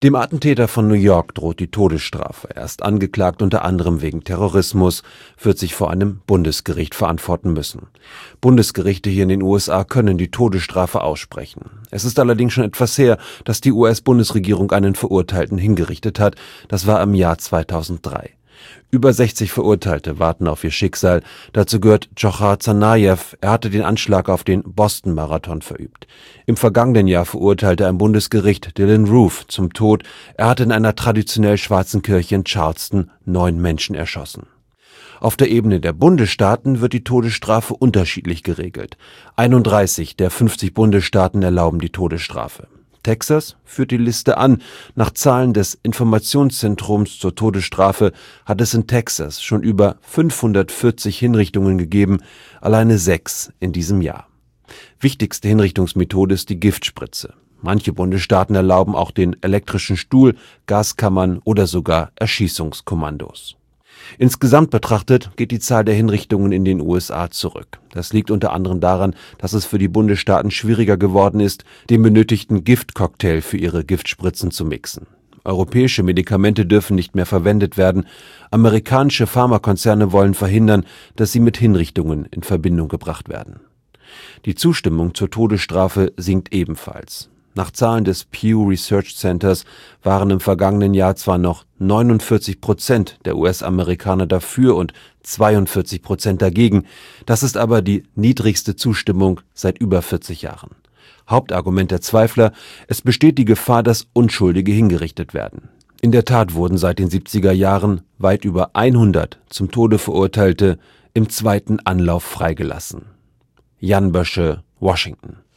Dem Attentäter von New York droht die Todesstrafe. Er ist angeklagt unter anderem wegen Terrorismus, wird sich vor einem Bundesgericht verantworten müssen. Bundesgerichte hier in den USA können die Todesstrafe aussprechen. Es ist allerdings schon etwas her, dass die US-Bundesregierung einen Verurteilten hingerichtet hat. Das war im Jahr 2003. Über 60 Verurteilte warten auf ihr Schicksal. Dazu gehört Djokhar Tsarnaev. Er hatte den Anschlag auf den Boston-Marathon verübt. Im vergangenen Jahr verurteilte ein Bundesgericht Dylann Roof zum Tod. Er hatte in einer traditionell schwarzen Kirche in Charleston 9 Menschen erschossen. Auf der Ebene der Bundesstaaten wird die Todesstrafe unterschiedlich geregelt. 31 der 50 Bundesstaaten erlauben die Todesstrafe. Texas führt die Liste an. Nach Zahlen des Informationszentrums zur Todesstrafe hat es in Texas schon über 540 Hinrichtungen gegeben, alleine 6 in diesem Jahr. Wichtigste Hinrichtungsmethode ist die Giftspritze. Manche Bundesstaaten erlauben auch den elektrischen Stuhl, Gaskammern oder sogar Erschießungskommandos. Insgesamt betrachtet geht die Zahl der Hinrichtungen in den USA zurück. Das liegt unter anderem daran, dass es für die Bundesstaaten schwieriger geworden ist, den benötigten Giftcocktail für ihre Giftspritzen zu mixen. Europäische Medikamente dürfen nicht mehr verwendet werden. Amerikanische Pharmakonzerne wollen verhindern, dass sie mit Hinrichtungen in Verbindung gebracht werden. Die Zustimmung zur Todesstrafe sinkt ebenfalls. Nach Zahlen des Pew Research Centers waren im vergangenen Jahr zwar noch 49% der US-Amerikaner dafür und 42% dagegen. Das ist aber die niedrigste Zustimmung seit über 40 Jahren. Hauptargument der Zweifler: Es besteht die Gefahr, dass Unschuldige hingerichtet werden. In der Tat wurden seit den 70er Jahren weit über 100 zum Tode Verurteilte im zweiten Anlauf freigelassen. Jan Bösche, Washington.